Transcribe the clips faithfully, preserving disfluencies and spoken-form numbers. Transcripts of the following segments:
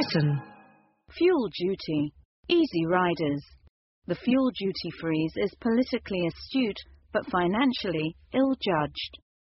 Britain. Fuel duty. Easy riders. The fuel duty freeze is politically astute, but financially ill-judged.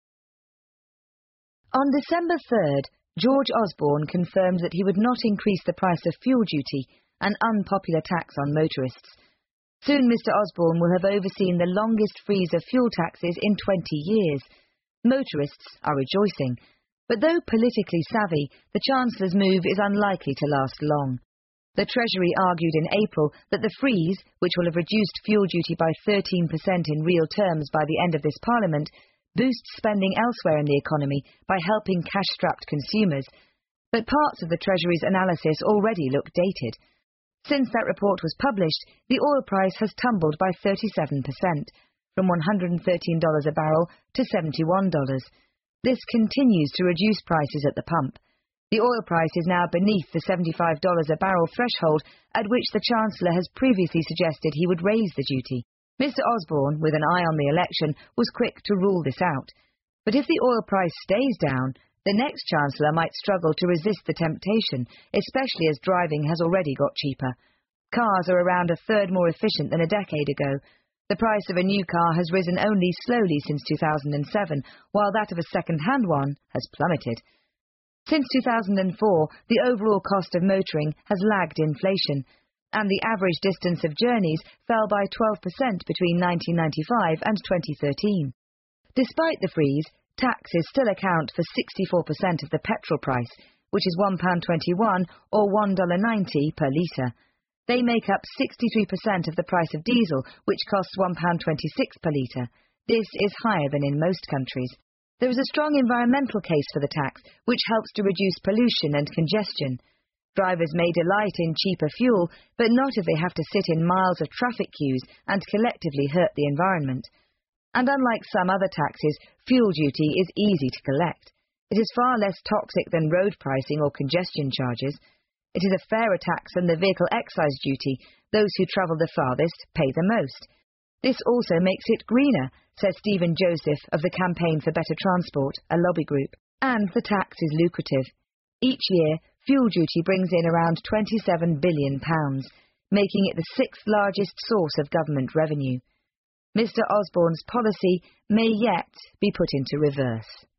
On December third, George Osborne confirmed that he would not increase the price of fuel duty, an unpopular tax on motorists. Soon Mister Osborne will have overseen the longest freeze of fuel taxes in twenty years. Motorists are rejoicing, but though politically savvy, the Chancellor's move is unlikely to last long. The Treasury argued in April that the freeze, which will have reduced fuel duty by thirteen percent in real terms by the end of this Parliament, boosts spending elsewhere in the economy by helping cash-strapped consumers. But parts of the Treasury's analysis already look dated. Since that report was published, the oil price has tumbled by thirty-seven percent, from one hundred thirteen dollars a barrel to seventy-one dollars. This continues to reduce prices at the pump. The oil price is now beneath the seventy-five dollars a barrel threshold at which the Chancellor has previously suggested he would raise the duty. Mister Osborne, with an eye on the election, was quick to rule this out. But if the oil price stays down, the next Chancellor might struggle to resist the temptation, especially as driving has already got cheaper. Cars are around a third more efficient than a decade ago. The price of a new car has risen only slowly since two thousand seven, while that of a second-hand one has plummeted. Since two thousand four, the overall cost of motoring has lagged inflation, and the average distance of journeys fell by twelve percent between nineteen ninety-five and twenty thirteen. Despite the freeze, taxes still account for sixty-four percent of the petrol price, which is one pound twenty-one or one dollar ninety per litre. They make up sixty-three percent of the price of diesel, which costs one pound twenty-six per litre. This is higher than in most countries. There is a strong environmental case for the tax, which helps to reduce pollution and congestion. Drivers may delight in cheaper fuel, but not if they have to sit in miles of traffic queues and collectively hurt the environment. And unlike some other taxes, fuel duty is easy to collect. It is far less toxic than road pricing or congestion charges. It is a fairer tax than the vehicle excise duty. Those who travel the farthest pay the most. This also makes it greener, says Stephen Joseph of the Campaign for Better Transport, a lobby group. And the tax is lucrative. Each year, fuel duty brings in around twenty-seven billion pounds, making it the sixth largest source of government revenue. Mister Osborne's policy may yet be put into reverse.